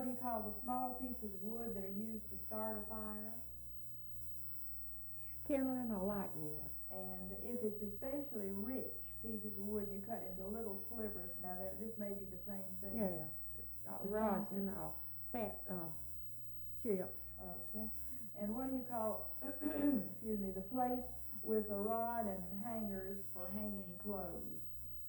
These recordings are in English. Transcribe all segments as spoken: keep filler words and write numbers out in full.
do you call the small pieces of wood that are used to start a fire? Kindling or light wood. And if it's especially rich pieces of wood, you cut into little slivers. Now, there, this may be the same thing. Yeah, uh, rosin or fat uh, chips. Okay. And what do you call, excuse me, the place with a rod and hangers for hanging clothes?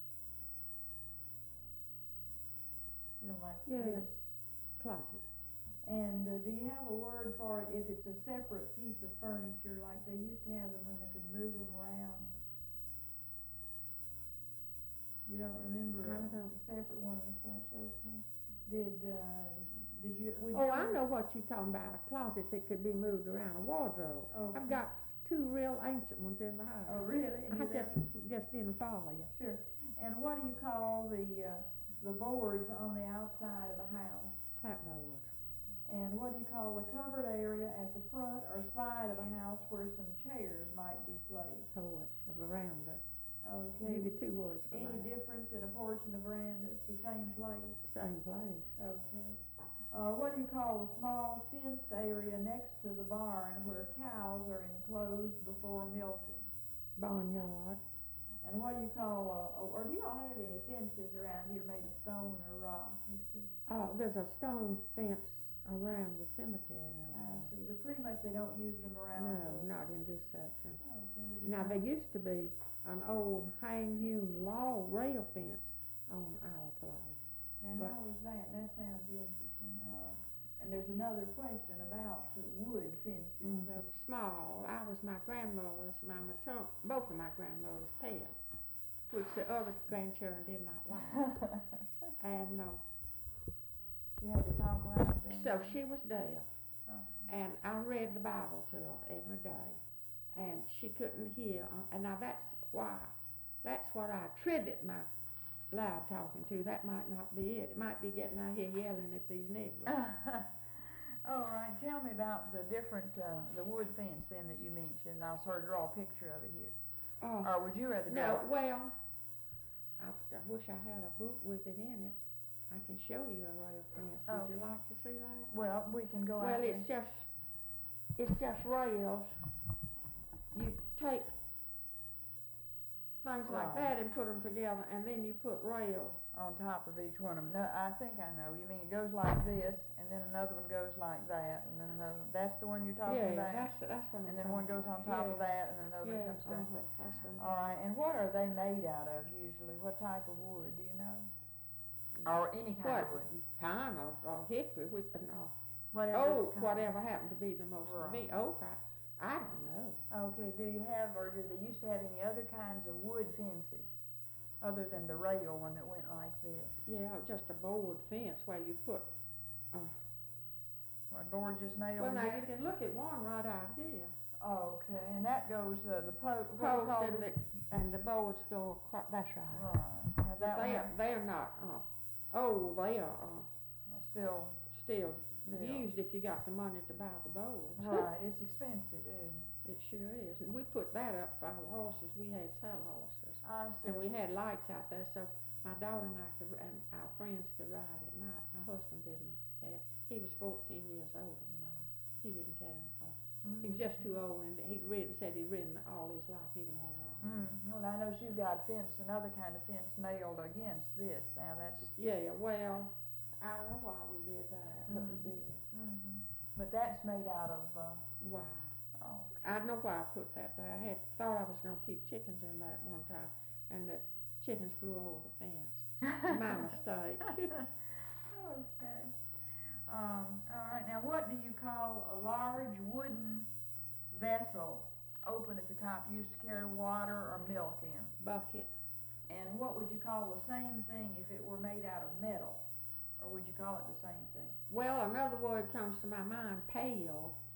You know, like yeah. this. Closet. And uh, do you have a word for it if it's a separate piece of furniture, like they used to have them when they could move them around? You don't remember I a, don't. a separate one as such? Okay. Did uh, did you? Would Oh, you I know what you're talking about. A closet that could be moved around. A wardrobe. Okay. I've got two real ancient ones in the house. Oh, really? And I you just never- just didn't follow you. Sure. And what do you call the uh, the boards on the outside of the house? Clapboards. And what do you call the covered area at the front or side of the house where some chairs might be placed? Porch, a veranda. Okay. Give you two words for Any that. difference in a porch and a veranda? It's the same place. Same place. Okay. Uh, what do you call the small fenced area next to the barn where cows are enclosed before milking? Barnyard. And what do you call, uh, or do you all have any fences around here made of stone or rock? Uh, there's a stone fence around the cemetery. I see, but pretty much they don't use them around. No, the, not in this section. Okay. Now, there used to be an old hand-hewn log rail fence on our place. Now, but, how was that? That sounds interesting. Uh, and there's another question about the wood fences. Mm, So, small. I was my grandmother's, my maternal, both of my grandmothers' pet, which the other grandchildren did not like. and uh, you had to talk loud then. so she was deaf. Uh-huh. And I read the Bible to her every day, and she couldn't hear. And now that's why, that's what I attribute my loud talking to. That might not be it. It might be getting out here yelling at these neighbors. All right, tell me about the different, uh, the wood fence then that you mentioned. I'll sort of draw a picture of it here. Uh, Or would you rather no, draw it? well, I, I wish I had a book with it in it. I can show you a rail fence. Would Okay. you like to see that? Well, we can go Well, out it's there. just, it's just rails. You take things like Right. that and put them together, and then you put rails. On top of each one of them. No, I think I know. You mean it goes like this, and then another one goes like that, and then another one. That's the one you're talking yeah, about? that's that's what I'm And then one talking goes on about. top yeah. of that, and then another yeah, one comes back uh-huh, there. that's what I'm All right, and what are they made out of usually? What type of wood, do you know? Or any kind what, of wood? Pine or, or hickory, we, no. Whatever Oak, it's called. whatever happened to be the most to me. Right. Oak, I, I don't know. Okay, do you have, or do they used to have any other kinds of wood fences? Other than the rail one that went like this? Yeah, just a board fence where you put, uh, What, boards just nailed well now you together? can look at one right out here. Okay, and that goes, uh, the po, what do you Post call and it? the, and the boards go across, that's right. Right, now But that they, one, they're not, uh, oh, they are, uh, still, uh, still Yeah. used if you got the money to buy the boards. right, it's expensive, isn't it? It sure is. And we put that up for our horses. We had saddle horses. I see. And we had lights out there so my daughter and I could, and our friends could ride at night. My husband didn't care. He was fourteen years older than I. He didn't care anything. Mm. He was just too old, and he'd ridden, said he'd ridden all his life. He didn't want to ride. Mm. Well, I know you've got a fence, another kind of fence nailed against this. Now that's. Yeah, well, I don't know why we did that, but Mm. we did. Mm-hmm. But that's made out of. Uh, Why? oh. I don't know why I put that there. I had thought I was going to keep chickens in that one time, and the chickens flew over the fence. My mistake. Okay. Um, all right. Now, what do you call a large wooden vessel, open at the top, used to carry water or milk in? Bucket. And what would you call the same thing if it were made out of metal? Or would you call it the same thing? Well, another word comes to my mind, pail.